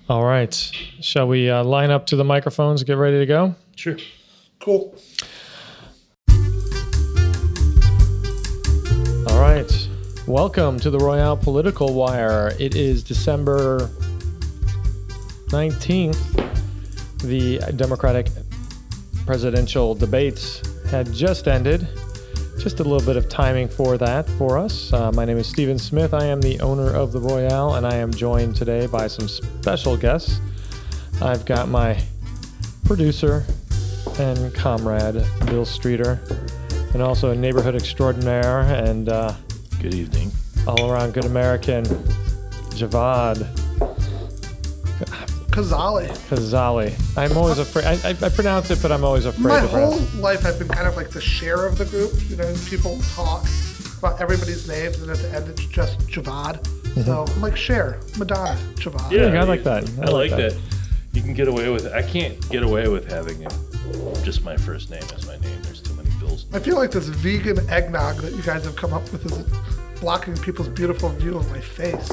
All right. Shall we line up to the microphones and get ready to go? Sure. Cool. All right. Welcome to the Royale Political Wire. It is December 19th. The Democratic presidential debates had just ended. Just a little bit of timing for that for us. My name is Stephen Smith. I am the owner of the Royale, and I am joined today by some special guests. I've got my producer and comrade, Bill Streeter, and also a neighborhood extraordinaire and Good evening. all-around good American, Javad Kazali. I'm always afraid. I pronounce it, but I'm always afraid My to whole pronounce it. life, I've been kind of like the share of the group. You know, people talk about everybody's names, and at the end, it's just Javad. So I'm like Cher, Madonna, Javad. Yeah, I like that. I like that. You can get away with it. I can't get away with having it just my first name as my name. There's too many Bills. I feel like this vegan eggnog that you guys have come up with is blocking people's beautiful view of my face.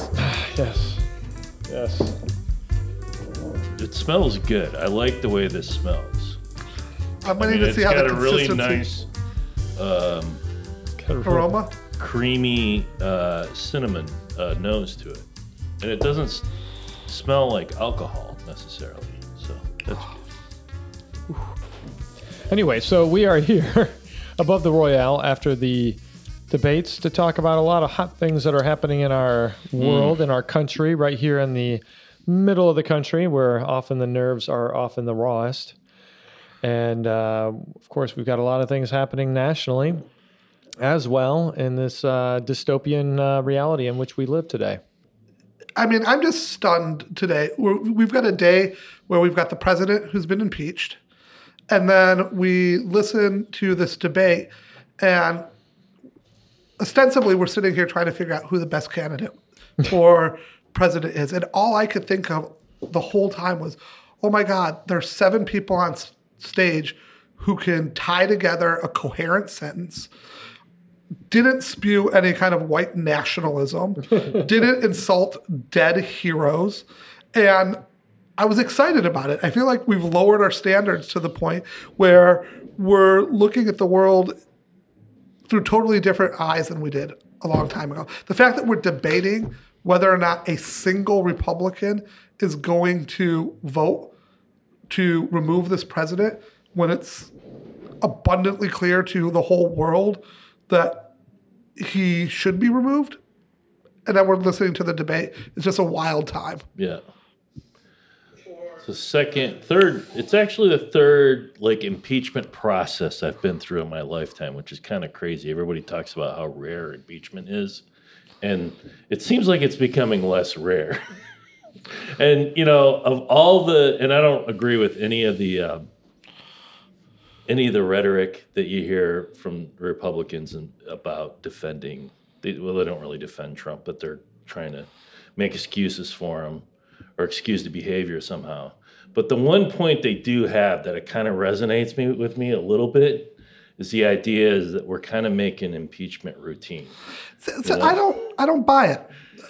Yes. It smells good. I like the way this smells. I'm waiting to see how the It's got a really consistency nice aroma. creamy cinnamon nose to it. And it doesn't smell like alcohol necessarily. So that's good. Anyway, so we are here above the Royale after the debates to talk about a lot of hot things that are happening in our world, in our country, right here in the middle of the country, where often the nerves are often the rawest. And of course, we've got a lot of things happening nationally as well in this dystopian reality in which we live today. I mean, I'm just stunned today. We've got a day where we've got the president who's been impeached, and then we listen to this debate, and ostensibly we're sitting here trying to figure out who the best candidate for president is. And all I could think of the whole time was, oh my God, there's 7 people on stage who can tie together a coherent sentence, didn't spew any kind of white nationalism, didn't insult dead heroes. And I was excited about it. I feel like we've lowered our standards to the point where we're looking at the world through totally different eyes than we did a long time ago. The fact that we're debating whether or not a single Republican is going to vote to remove this president when it's abundantly clear to the whole world that he should be removed, and then we're listening to the debate. It's just a wild time. Yeah. It's it's actually the third impeachment process I've been through in my lifetime, which is kind of crazy. Everybody talks about how rare impeachment is, and it seems like it's becoming less rare. And, of all and I don't agree with any of the rhetoric that you hear from Republicans about defending. They don't really defend Trump, but they're trying to make excuses for him or excuse the behavior somehow. But the one point they do have that it kind of resonates with me a little bit is the idea is that we're kind of making impeachment routine. So I don't buy it.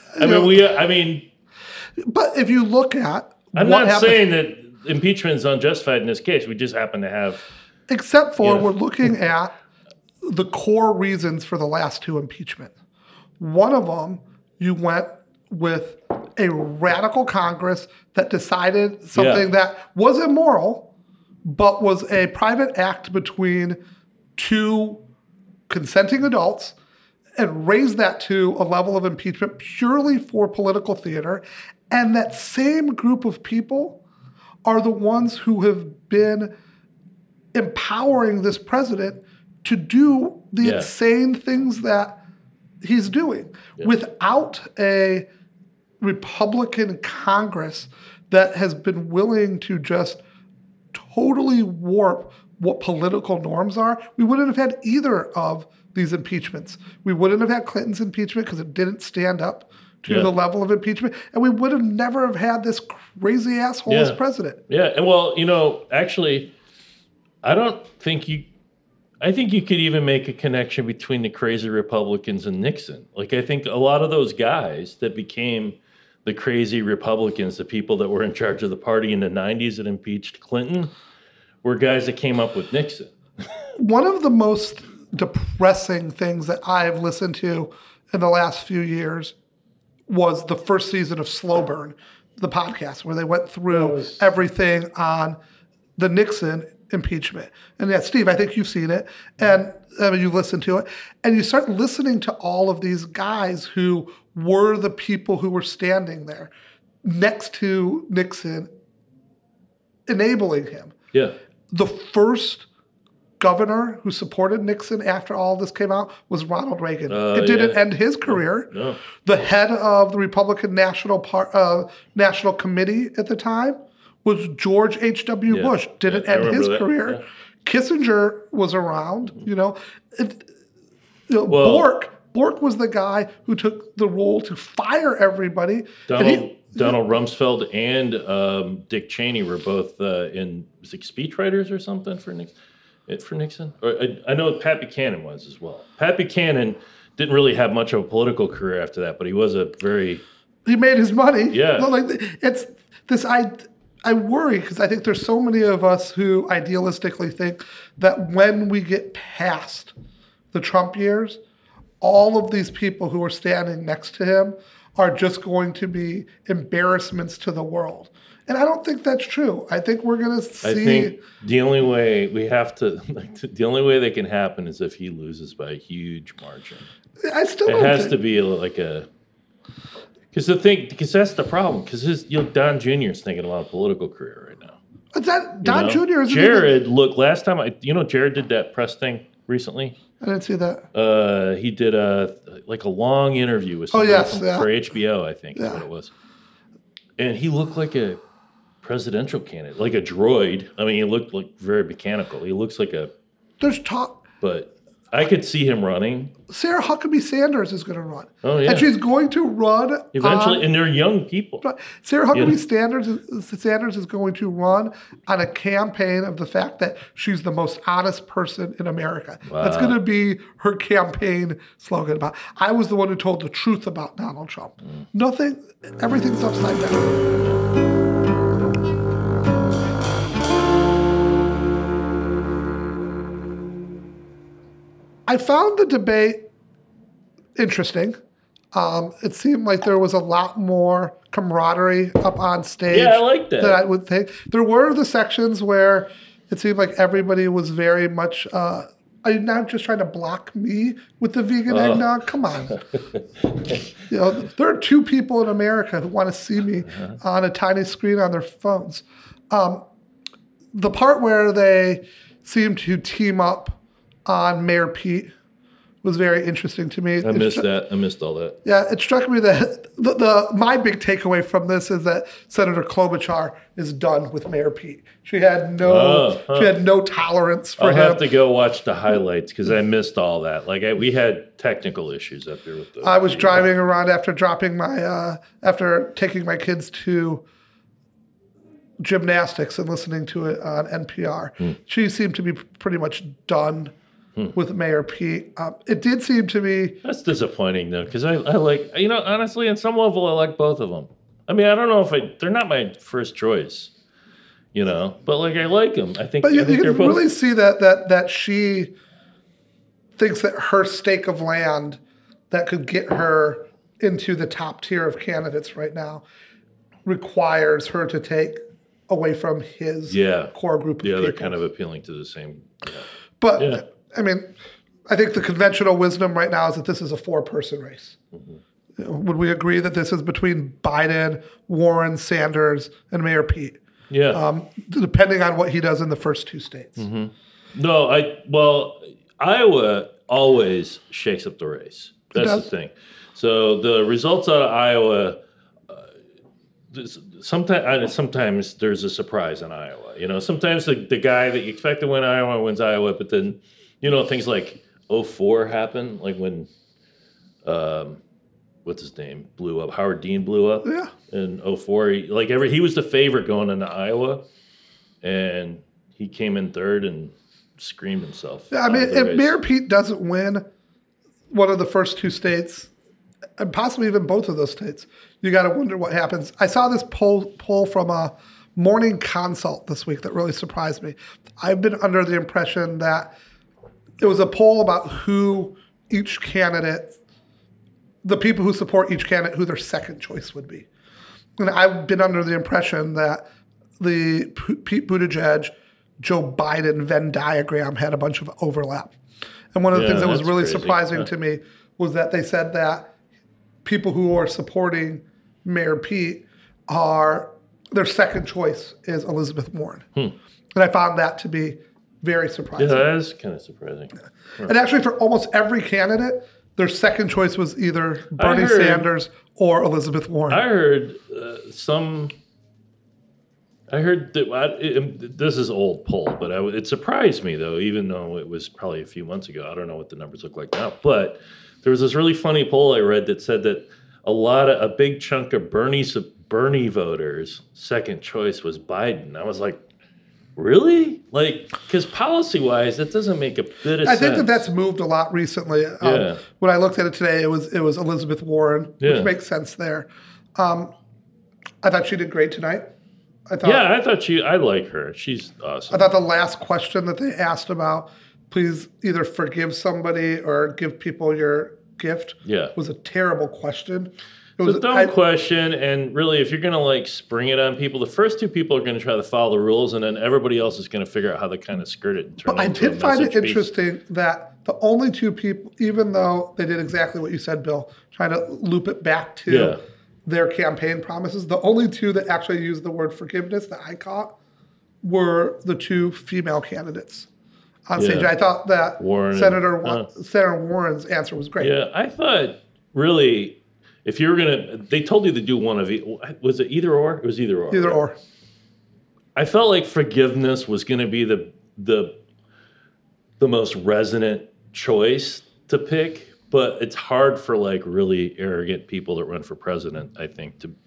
But if you look at I'm not saying that impeachment is unjustified in this case. We just happen to have... Except for we're looking at the core reasons for the last 2 impeachments. One of them, you went with a radical Congress that decided something that was immoral, but was a private act between 2 consenting adults, and raised that to a level of impeachment purely for political theater. And that same group of people are the ones who have been empowering this president to do the insane things that he's doing without a Republican Congress that has been willing to just totally warp what political norms are. We wouldn't have had either of these impeachments. We wouldn't have had Clinton's impeachment because it didn't stand up to the level of impeachment, and we would have never have had this crazy asshole as president. Yeah, and actually, I think you could even make a connection between the crazy Republicans and Nixon. I think a lot of those guys that became the crazy Republicans, the people that were in charge of the party in the 90s that impeached Clinton, were guys that came up with Nixon. One of the most depressing things that I've listened to in the last few years was the first season of Slow Burn, the podcast, where they went through everything on the Nixon impeachment. And yeah, Steve, I think you've seen it, and I mean, you've listened to it, and you start listening to all of these guys who were the people who were standing there next to Nixon, enabling him. Yeah. The first governor who supported Nixon after all this came out was Ronald Reagan. It didn't end his career. No. The head of the Republican National Committee at the time was George H.W. Bush. Didn't end his career. Yeah. Kissinger was around. Bork was the guy who took the role to fire everybody. Donald Rumsfeld and Dick Cheney were both in speechwriters or something for Nixon. Or I know Pat Buchanan was as well. Pat Buchanan didn't really have much of a political career after that, but he was he made his money. Yeah. It's this. I worry because I think there's so many of us who idealistically think that when we get past the Trump years, all of these people who are standing next to him are just going to be embarrassments to the world. And I don't think that's true. I think we're going to see. I think the only way the only way that can happen is if he loses by a huge margin. It has to be because that's the problem. Because Don Jr. is thinking about a political career right now. Don Jr. is Jared. Look, last time Jared did that press thing recently. I didn't see that. He did a long interview with somebody for HBO, I think is what it was. And he looked like a presidential candidate, like a droid. I mean, he looked like very mechanical. He looks like There's talk. But I could see him running. Sarah Huckabee Sanders is going to run. Oh, yeah. And she's going to run. Eventually, and they're young people. Sarah Huckabee Sanders is going to run on a campaign of the fact that she's the most honest person in America. Wow. That's going to be her campaign slogan about, I was the one who told the truth about Donald Trump. Everything's upside down. I found the debate interesting. It seemed like there was a lot more camaraderie up on stage. Yeah, I like that. Than I would think. There were the sections where it seemed like everybody was very much. Are you now just trying to block me with the vegan eggnog? Come on. There are two people in America who want to see me on a tiny screen on their phones. The part where they seemed to team up on Mayor Pete was very interesting to me. I missed that. I missed all that. Yeah, it struck me that my big takeaway from this is that Senator Klobuchar is done with Mayor Pete. She had no tolerance for him. I'll have to go watch the highlights because I missed all that. We had technical issues up there with those. I was driving around after taking my kids to gymnastics and listening to it on NPR. She seemed to be pretty much done with Mayor Pete. It did seem to me... That's disappointing, though, because I like, honestly, on some level, I like both of them. I mean, I don't know if they're not my first choice, but I like them. I think you can both... really see that she thinks that her stake of land that could get her into the top tier of candidates right now requires her to take away from his core group of people. Yeah, they're kind of appealing to the same... But, I mean, I think the conventional wisdom right now is that this is a four-person race. Mm-hmm. Would we agree that this is between Biden, Warren, Sanders, and Mayor Pete? Yeah. Depending on what he does in the first two states. Mm-hmm. No, Iowa always shakes up the race. That's the thing. So the results out of Iowa... Sometimes there's a surprise in Iowa. Sometimes the guy that you expect to win Iowa wins Iowa, but then, things like 2004 happen, like when, what's his name, blew up. Howard Dean blew up in 2004. He was the favorite going into Iowa, and he came in third and screamed himself. Yeah, I mean, if Mayor Pete doesn't win one of the first two states, and possibly even both of those states, you got to wonder what happens. I saw this poll from a Morning Consult this week that really surprised me. I've been under the impression that it was a poll about who each candidate, the people who support each candidate, who their second choice would be. And I've been under the impression that the Pete Buttigieg, Joe Biden Venn diagram had a bunch of overlap. And one of the things that was really crazy. surprising to me was that they said that people who are supporting Mayor Pete their second choice is Elizabeth Warren. And I found that to be very surprising. Yeah, that is kind of surprising. And actually, for almost every candidate, their second choice was either Bernie Sanders or Elizabeth Warren. I heard that this is old poll, but it surprised me though, even though it was probably a few months ago. I don't know what the numbers look like now, but there was this really funny poll I read that said that a big chunk of Bernie voters' second choice was Biden. I was like, really? Like, because policy-wise, that doesn't make a bit of sense. I think that's moved a lot recently. When I looked at it today, it was Elizabeth Warren, which makes sense there. I thought she did great tonight. I like her. She's awesome. Uh, I thought the last question that they asked about, please either forgive somebody or give people your gift, was a terrible question. It was a dumb question, and really, if you're going to like spring it on people, the first two people are going to try to follow the rules, and then everybody else is going to figure out how to kind of skirt it and turn it into a message piece. I did find it interesting that the only two people, even though they did exactly what you said, Bill, trying to loop it back to their campaign promises, the only two that actually used the word forgiveness that I caught were the two female candidates on stage. I thought that Senator Warren's answer was great. Yeah, I thought really, if you were they told you to do one of was it either or? It was either or. Either or. I felt like forgiveness was going to be the most resonant choice to pick, but it's hard for like really arrogant people that run for president, I think, to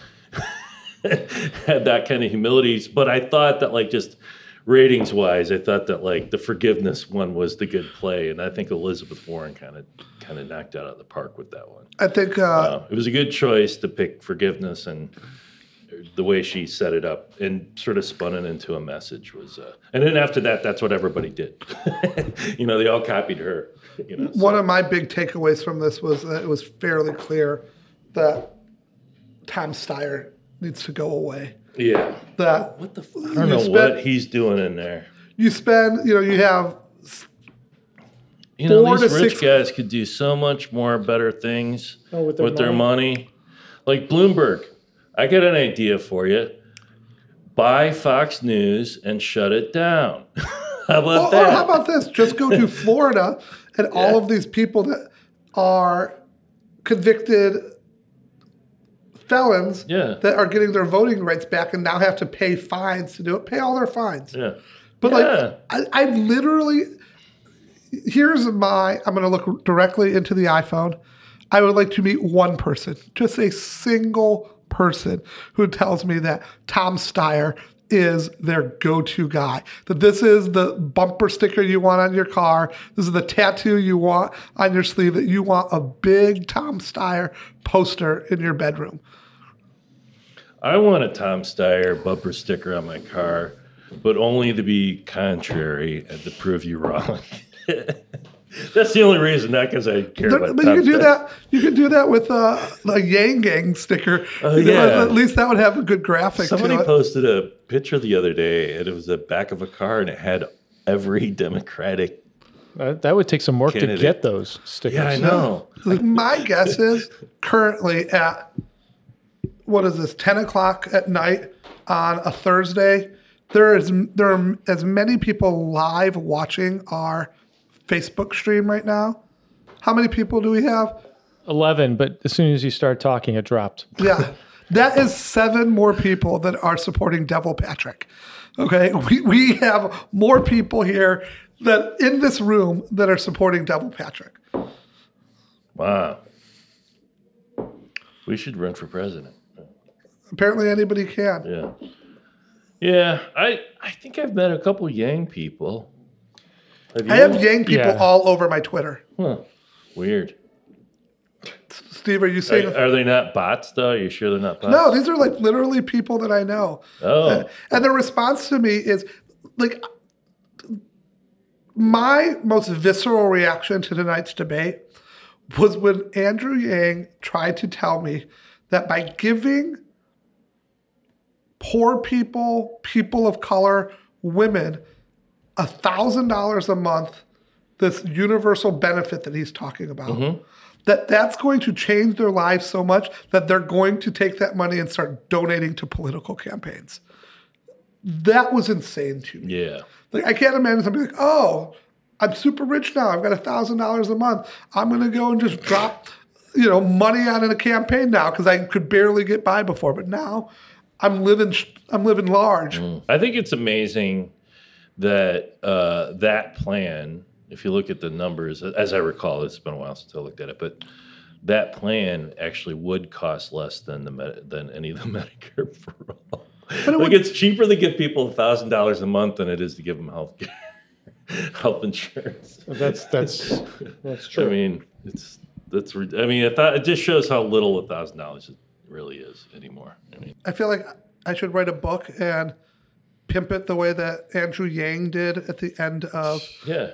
have that kind of humility. But I thought that like just ratings wise, I thought that like the forgiveness one was the good play, and I think Elizabeth Warren kind of knocked out of the park with that one. I think it was a good choice to pick forgiveness, and the way she set it up and sort of spun it into a message was. And then after that, that's what everybody did. They all copied her. One of my big takeaways from this was that it was fairly clear that Tom Steyer needs to go away. Yeah. That what the? I don't know what he's doing in there. You spend, you have. These rich guys could do so much more better things with their money. Like Bloomberg, I got an idea for you. Buy Fox News and shut it down. How about that? Or how about this? Just go to Florida and all of these people that are convicted felons that are getting their voting rights back and now have to pay fines to do it. Pay all their fines. Yeah. But I literally, I'm going to look directly into the iPhone. I would like to meet one person, just a single person who tells me that Tom Steyer is their go-to guy. That this is the bumper sticker you want on your car. This is the tattoo you want on your sleeve, that you want a big Tom Steyer poster in your bedroom. I want a Tom Steyer bumper sticker on my car, but only to be contrary and to prove you wrong. That's the only reason, not because I care about but Tom you can do Steyer. that. You can do that with a Yang Gang sticker. At least that would have a good graphic. Somebody to it. posted a picture the other day, and it was the back of a car, and it had every Democratic. That would take some work candidate. to get those stickers. Yeah, I know. My guess is currently at 10 o'clock at night on a Thursday, there are as many people live watching our Facebook stream right now. How many people do we have? 11, but as soon as you start talking, it dropped. Yeah. That is 7 more people that are supporting Devil Patrick. Okay. We have more people here that in this room that are supporting Devil Patrick. Wow. We should run for president. Apparently anybody can. Yeah. Yeah. I think I've met a couple Yang people. I have Yang people all over my Twitter. Huh. Weird. Steve, are you saying? Are they not bots though? Are you sure they're not bots? No, these are like literally people that I know. Oh. And their response to me is like, my most visceral reaction to tonight's debate was when Andrew Yang tried to tell me that by giving poor people, people of color, women, $1,000 a month, this universal benefit that he's talking about, that's going to change their lives so much that they're going to take that money and start donating to political campaigns. That was insane to me. Yeah. Like, I can't imagine somebody like, oh, I'm super rich now. I've got $1,000 a month. I'm going to go and just drop, money on in a campaign now because I could barely get by before. But now I'm living large. I think it's amazing that that plan, if you look at the numbers, as I recall, it's been a while since I looked at it, but that plan actually would cost less than any of the Medicare for all. It's cheaper to give people $1,000 a month than it is to give them health insurance. That's true. I mean, it just shows how little $1,000 it really is anymore. I feel like I should write a book and pimp it the way that Andrew Yang did at the end of. Yeah.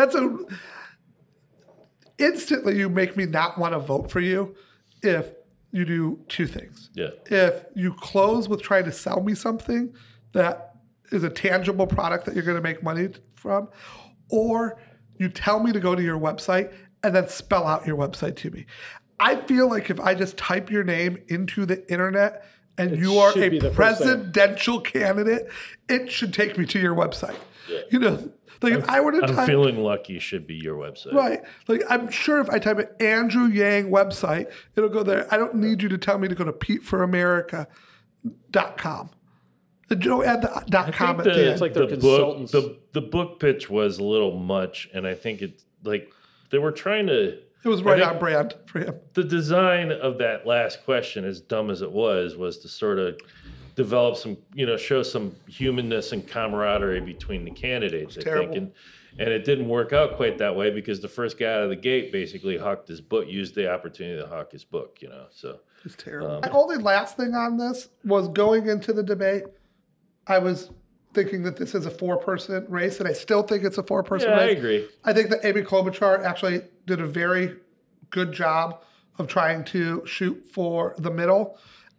Instantly you make me not want to vote for you if you do two things. Yeah. If you close with trying to sell me something that is a tangible product that you're going to make money from, or you tell me to go to your website and then spell out your website to me. I feel like if I just type your name into the internet and you are a presidential candidate, it should take me to your website. Yeah. If I were to type, I'm feeling lucky should be your website. Right. Like, I'm sure if I type an Andrew Yang website, it'll go there. I don't need you to tell me to go to PeteForAmerica.com. Don't add the .com at the end. It's like they're consultants. The book pitch was a little much, and I think it's like they were trying to... It was right on brand for him. The design of that last question, as dumb as it was to sort of develop some, show some humanness and camaraderie between the candidates, I think. And it didn't work out quite that way because the first guy out of the gate basically hawked his book, used the opportunity to hawk his book, so. It's terrible. My only last thing on this was going into the debate, I was thinking that this is a 4-person race, and I still think it's a 4-person race. I agree. I think that Amy Klobuchar actually did a very good job of trying to shoot for the middle.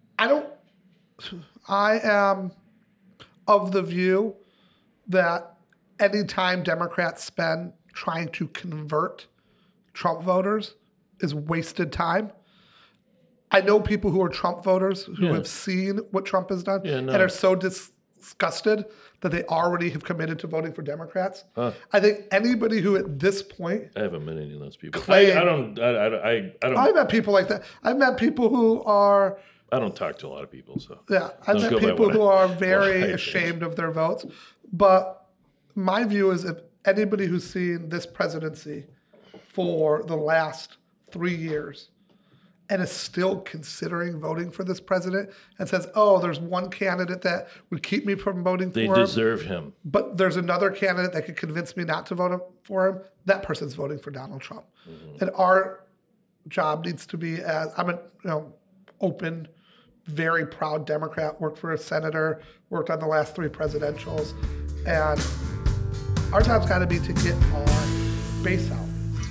I am of the view that anytime Democrats spend trying to convert Trump voters is wasted time. I know people who are Trump voters who have seen what Trump has done and are so disgusted that they already have committed to voting for Democrats. I think anybody who at this point, I haven't met any of those people. I don't. I've met people like that. I've met people who are. I don't talk to a lot of people, so yeah. I've met people who are very ashamed of their votes. But my view is, if anybody who's seen this presidency for the last 3 years and is still considering voting for this president and says, oh, there's one candidate that would keep me from voting for him. They deserve him. But there's another candidate that could convince me not to vote for him. That person's voting for Donald Trump. And our job needs to be, as I'm an open, very proud Democrat, worked for a senator, worked on the last 3 presidentials. And our job's got to be to get our base out.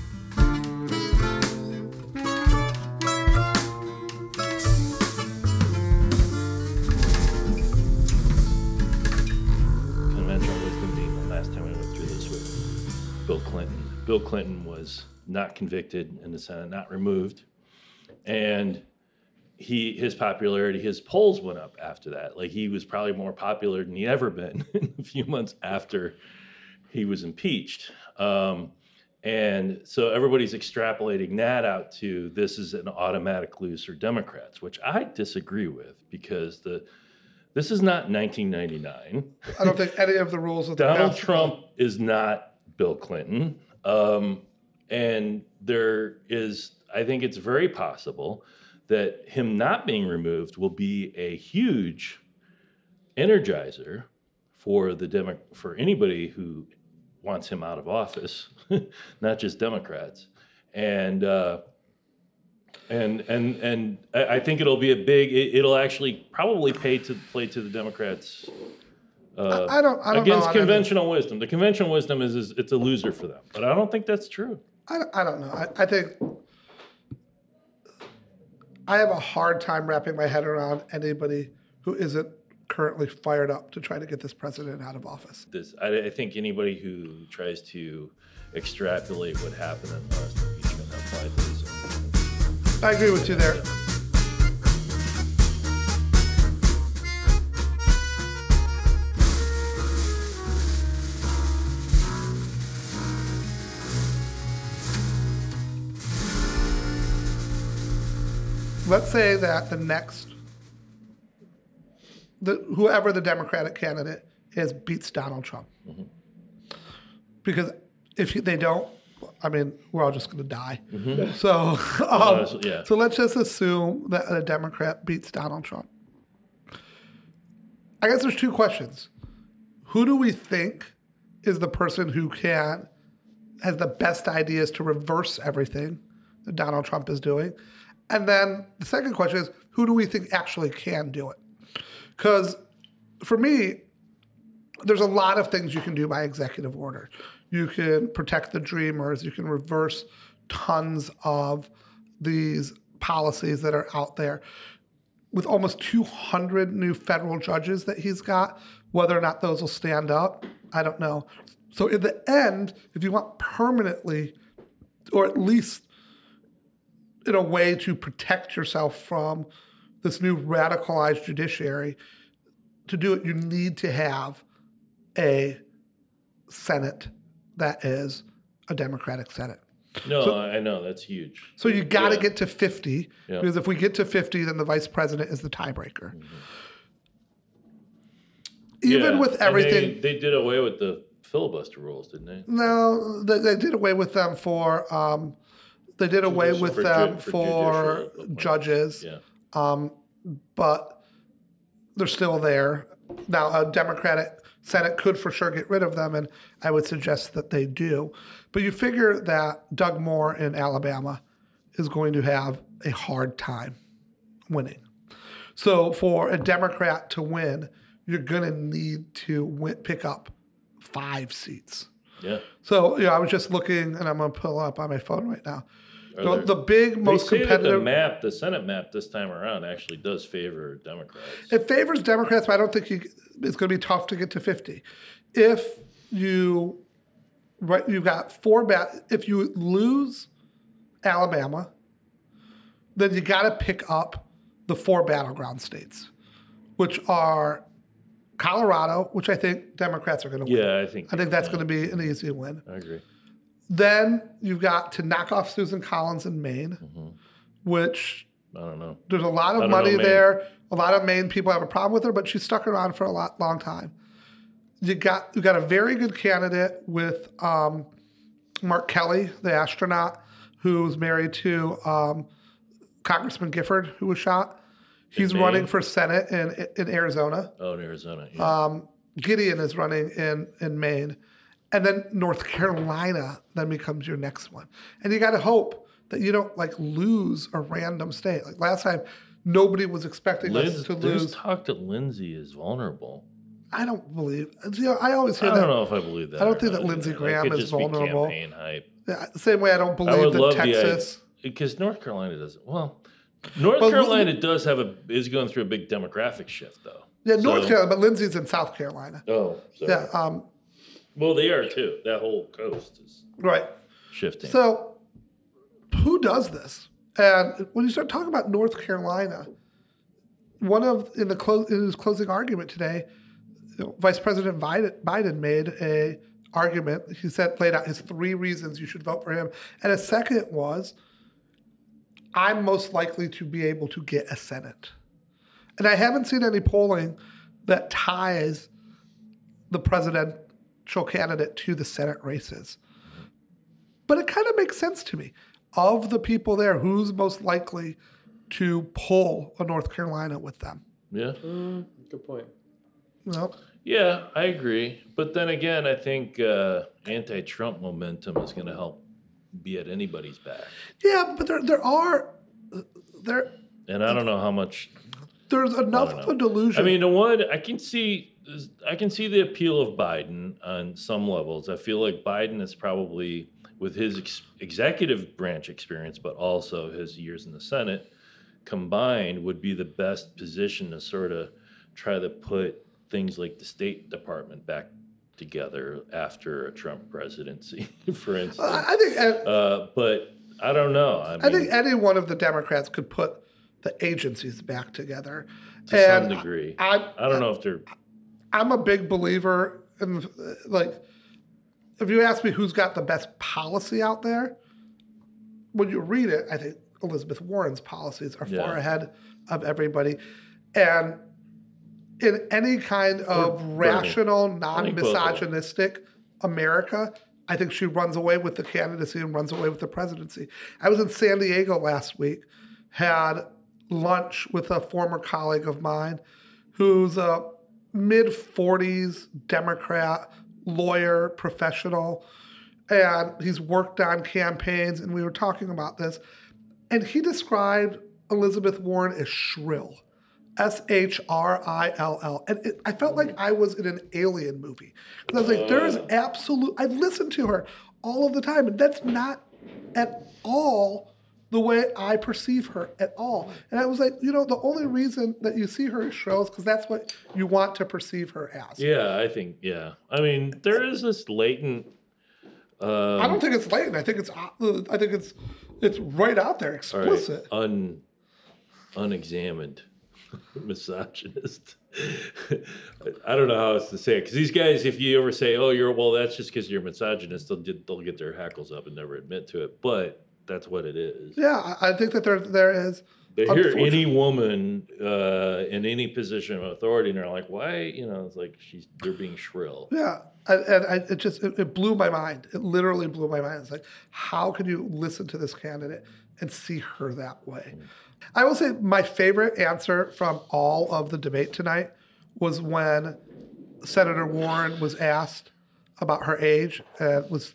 Bill Clinton was not convicted in the Senate, not removed, and his popularity, his polls went up after that. Like, he was probably more popular than he ever been in a few months after he was impeached. And so everybody's extrapolating that out to this is an automatic lose for Democrats, which I disagree with, because this is not 1999. I don't think any of the rules of the Donald Trump is not Bill Clinton. And I think it's very possible that him not being removed will be a huge energizer for for anybody who wants him out of office, not just Democrats. And And I think it'll be a big. It'll actually probably play to the Democrats. I don't Against know. conventional wisdom. The conventional wisdom is it's a loser for them, but I don't think that's true. I don't know. I think I have a hard time wrapping my head around anybody who isn't currently fired up to try to get this president out of office. I think anybody who tries to extrapolate what happened in the last impeachment apply to this. I agree with you there. Let's say that whoever the Democratic candidate is beats Donald Trump. Mm-hmm. Because if they don't, I mean, we're all just going to die. Mm-hmm. So let's just assume that a Democrat beats Donald Trump. I guess there's two questions. Who do we think is the person who has the best ideas to reverse everything that Donald Trump is doing? And then the second question is, who do we think actually can do it? Because for me, there's a lot of things you can do by executive order. You can protect the dreamers. You can reverse tons of these policies that are out there. With almost 200 new federal judges that he's got, whether or not those will stand up, I don't know. So in the end, if you want permanently, or at least in a way to protect yourself from this new radicalized judiciary, to do it, you need to have a Senate that is a Democratic Senate. No, I know. That's huge. So you got to get to 50, because if we get to 50, then the vice president is the tiebreaker. Mm-hmm. Even with everything... They did away with the filibuster rules, didn't they? No, they did away with them for... They did away with them for judges, but they're still there. Now, a Democratic Senate could for sure get rid of them, and I would suggest that they do. But you figure that Doug Moore in Alabama is going to have a hard time winning. So for a Democrat to win, you're going to need to pick up 5 seats. Yeah. So, I was just looking, and I'm going to pull up on my phone right now. The big, most competitive... The Senate map this time around actually does favor Democrats. It favors Democrats, but I don't think it's going to be tough to get to 50. If you've got 4 if you lose Alabama, then you got to pick up the 4 battleground states, which are Colorado, which I think Democrats are going to win. Yeah, I think that's going to be an easy win. I agree. Then you've got to knock off Susan Collins in Maine, which I don't know. There's a lot of money there. A lot of Maine people have a problem with her, but she's stuck around for a long time. You got a very good candidate with Mark Kelly, the astronaut, who's married to Congressman Gifford, who was shot. He's running for Senate in Arizona. Oh, in Arizona. Yeah. Gideon is running in Maine. And then North Carolina then becomes your next one. And you got to hope that you don't lose a random state. Like last time, nobody was expecting us to lose. There's talk that Lindsey is vulnerable. I don't believe. I always hear that. I don't know if I believe that. I don't think that Lindsey Graham is vulnerable. Be campaign hype. Yeah, same way I don't believe that Texas. Because North Carolina doesn't. Well, Carolina is going through a big demographic shift, though. Yeah, North Carolina, but Lindsey's in South Carolina. Oh, sorry. Yeah. Well, they are too. That whole coast is shifting. So, who does this? And when you start talking about North Carolina, in his closing argument today, Vice President Biden made a argument. He laid out his 3 reasons you should vote for him, and a second was, I'm most likely to be able to get a Senate. And I haven't seen any polling that ties the presidential candidate to the Senate races. But it kind of makes sense to me. Of the people there, who's most likely to pull a North Carolina with them? Yeah. Good point. Well, yeah, I agree. But then again, I think anti-Trump momentum is going to help be at anybody's back. Yeah, but there are And I don't know how much. There's enough of a delusion. I mean, the one I can see the appeal of Biden on some levels. I feel like Biden is probably, with his executive branch experience, but also his years in the Senate combined, would be the best position to sort of try to put things like the State Department back together after a Trump presidency, for instance. I think, but I don't know. I think any one of the Democrats could put the agencies back together to some degree. I don't know if they're. I'm a big believer in, like, if you ask me who's got the best policy out there, when you read it, I think Elizabeth Warren's policies are far ahead of everybody. And in any kind of rational, non-misogynistic America, I think she runs away with the candidacy and runs away with the presidency. I was in San Diego last week, had lunch with a former colleague of mine who's a mid-40s Democrat, lawyer, professional, and he's worked on campaigns, and we were talking about this, and he described Elizabeth Warren as shrill. S-H-R-I-L-L. And I felt like I was in an Alien movie. Because I was like, there's I listen to her all of the time, and that's not at all the way I perceive her at all. And I was like, the only reason that you see her as shrill is because that's what you want to perceive her as. Yeah, I think, I mean, there is this latent... I don't think it's latent. I think it's right out there, explicit. Right. Unexamined misogynist. I don't know how else to say it, because these guys, if you ever say, that's just because you're a misogynist, they'll get their hackles up and never admit to it. But that's what it is. Yeah, I think that there is. They hear any woman in any position of authority, and they're like, "Why?" It's like they're being shrill. Yeah, and it blew my mind. It literally blew my mind. It's like, how can you listen to this candidate and see her that way? I will say my favorite answer from all of the debate tonight was when Senator Warren was asked about her age, and was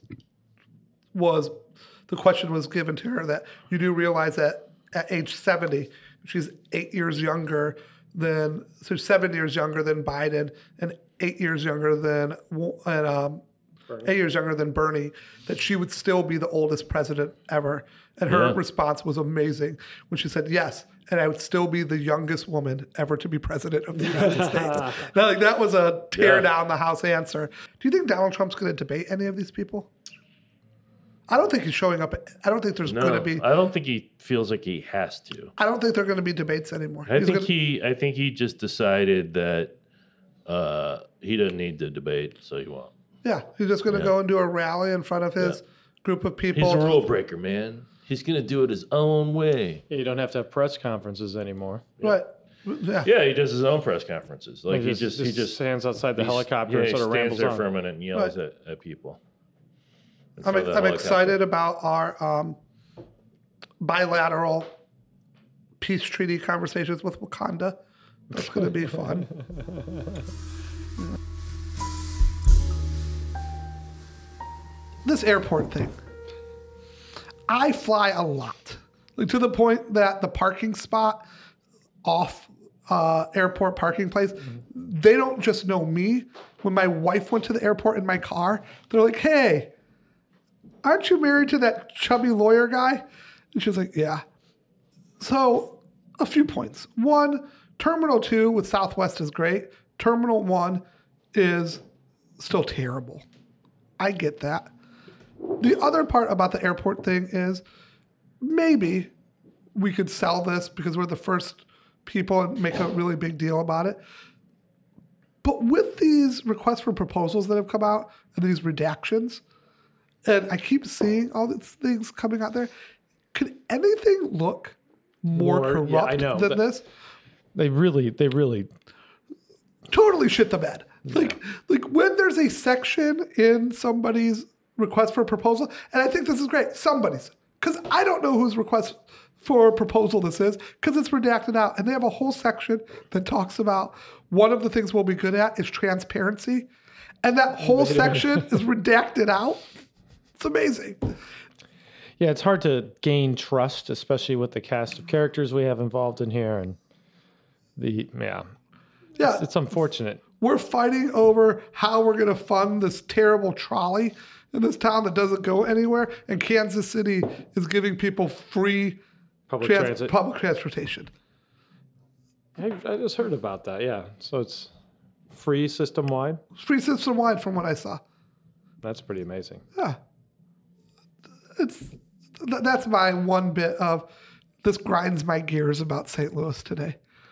the question was given to her that you do realize that at age 70, she's 8 years younger than 7 years younger than Biden and 8 years younger than Bernie, that she would still be the oldest president ever. And her response was amazing when she said, yes, and I would still be the youngest woman ever to be president of the United States. That was a tear down the house answer. Do you think Donald Trump's going to debate any of these people? I don't think he's showing up. I don't think there's going to be. I don't think he feels like he has to. I don't think there are going to be debates anymore. I think he just decided that he doesn't need to debate, so he won't. Yeah, he's just going to go and do a rally in front of his group of people. He's a rule breaker, man. He's going to do it his own way. Yeah, you don't have to have press conferences anymore. Right. Yeah, he does his own press conferences. Like he just stands outside the helicopter and sort of rambles there for a minute and yells at people. I'm excited about our bilateral peace treaty conversations with Wakanda. That's going to be fun. This airport thing. I fly a lot, like to the point that the parking spot off airport parking place, they don't just know me. When my wife went to the airport in my car, they're like, hey, aren't you married to that chubby lawyer guy? And she was like, yeah. So a few points. One, Terminal 2 with Southwest is great. Terminal 1 is still terrible. I get that. The other part about the airport thing is maybe we could sell this because we're the first people and make a really big deal about it. But with these requests for proposals that have come out and these redactions, and I keep seeing all these things coming out there, could anything look more corrupt than this? They really totally shit the bed. Like when there's a section in somebody's request for a proposal, and I think this is great, somebody's, because I don't know whose request for a proposal this is, because it's redacted out, and they have a whole section that talks about one of the things we'll be good at is transparency, and that whole section is redacted out. It's amazing. Yeah, it's hard to gain trust, especially with the cast of characters we have involved in here, and Yeah, it's unfortunate. we're fighting over how we're going to fund this terrible trolley in this town that doesn't go anywhere, and Kansas City is giving people free Public transit. public transportation. I just heard about that. Yeah, so it's free system wide. Free system wide, from what I saw. That's pretty amazing. Yeah, that's my one bit of this grinds my gears about St. Louis today.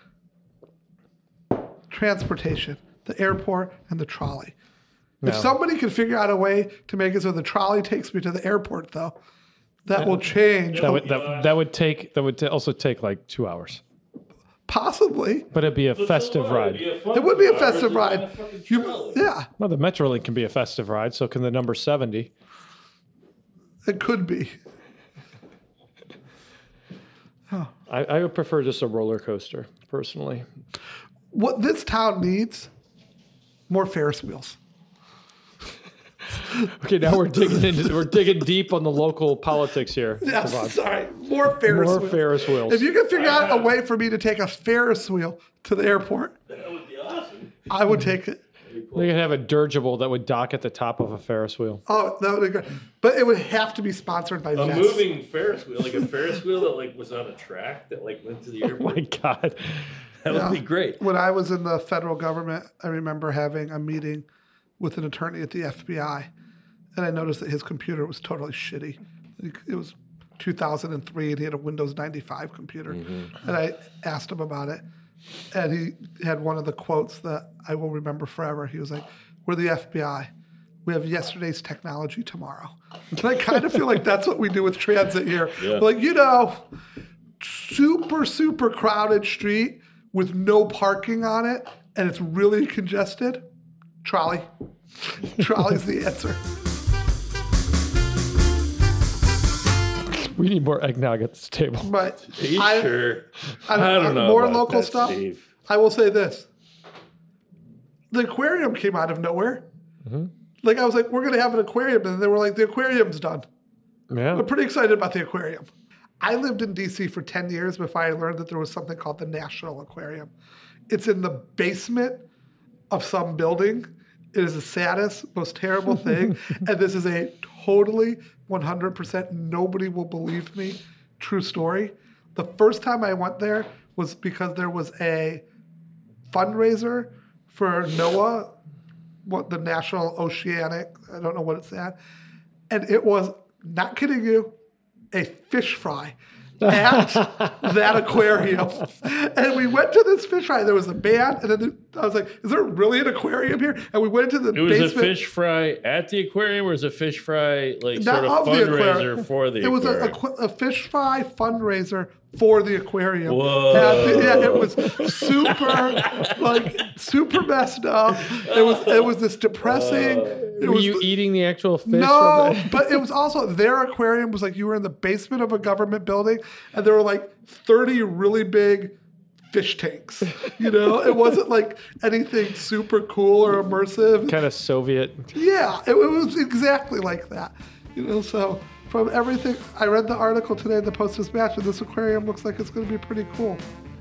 Transportation, the airport, and the trolley. No. If somebody could figure out a way to make it so the trolley takes me to the airport, though, that will change. That would also take like 2 hours. Possibly. But it'd be a festive ride. It would be a festive ride. Yeah, Well, the Metrolink can be a festive ride, so can the number 70. it could be. I would prefer just a roller coaster, personally. What this town needs, more Ferris wheels. Okay, now we're digging deep on the local politics here. Yeah, Come on. sorry. More Ferris More wheels. Ferris wheels. If you can figure out a way for me to take a Ferris wheel to the airport, That would be awesome. I would take it. They could have a dirigible that would dock at the top of a Ferris wheel. Oh, that would be great. But it would have to be sponsored by A Vest. moving Ferris wheel, like a Ferris wheel that like was on a track that like went to the Oh airport. my God. That would be great. When I was in the federal government, I remember having a meeting with an attorney at the FBI, and I noticed that his computer was totally shitty. It was 2003, and he had a Windows 95 computer. And I asked him about it, and he had one of the quotes that I will remember forever. He was like, "We're the FBI. We have yesterday's technology tomorrow." And I kind of feel like that's what we do with transit here. Yeah. Like, super crowded street with no parking on it, and it's really congested. Trolley. Trolley's the answer. We need more eggnog at this table. But Are you sure? I don't know. More about local that, stuff. Steve. I will say this. The aquarium came out of nowhere. Like, I was like, we're going to have an aquarium. And they were like, the aquarium's done. Yeah. I'm pretty excited about the aquarium. I lived in D.C. for 10 years before I learned that there was something called the National Aquarium. It's in the basement of some building. It is the saddest, most terrible thing. And this is a totally 100%, nobody will believe me, true story. The first time I went there was because there was a fundraiser for NOAA, the National Oceanic, I don't know what it's at. And it was, not kidding you, a fish fry at that aquarium. And we went to this fish fry. There was a band, and then I was like, is there really an aquarium here? And we went into the It was basement. a fish fry at the aquarium, or was a fish fry like Not sort of of the aquarium. fundraiser for the It was aquarium? a fish fry fundraiser for the aquarium. Whoa. Yeah, it was super messed up. It was this depressing. It Were was you eating the actual fish? no, from but it was also their aquarium was like you were in the basement of a government building, and there were like 30 really big fish tanks. It wasn't like anything super cool or immersive. kind of Soviet? Yeah, it was exactly like that. So from everything, I read the article today in the Post-Dispatch, and this aquarium looks like it's going to be pretty cool.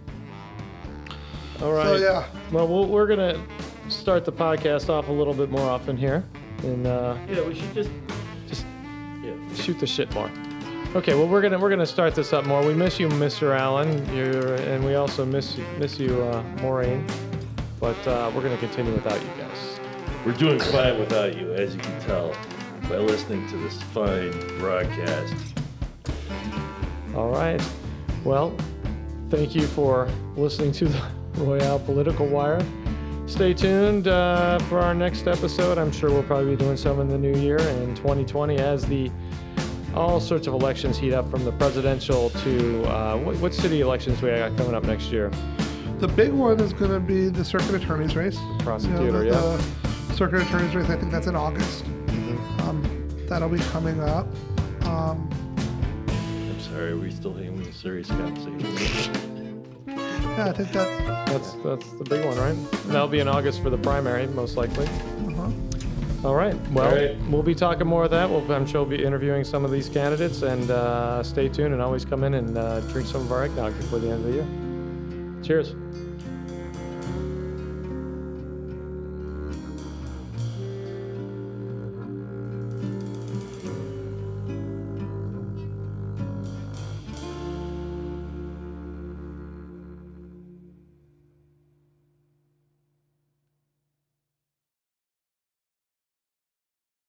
All right. So yeah, Well, we're going to start the podcast off a little bit more often here and Yeah, we should just shoot the shit more. Okay, well, we're gonna start this up more. We miss you, Mr. Allen, and we also miss you, Maureen. But we're gonna continue without you guys. We're doing fine without you, as you can tell by listening to this fine broadcast. All right. Well, thank you for listening to the Royale Political Wire. Stay tuned for our next episode. I'm sure we'll probably be doing some in the new year in 2020 as all sorts of elections heat up, from the presidential to what city elections we got coming up next year? the big one is going to be the circuit attorney's race. Prosecutor, the circuit attorney's race. I think that's in August. That'll be coming up. I'm sorry, are we still having a serious conversation? Yeah, I think That's the big one, right? And that'll be in August for the primary, most likely. All right. Well, All right. we'll be talking more of that. I'm sure we'll be interviewing some of these candidates, and stay tuned and always come in and drink some of our eggnog before the end of the year. Cheers.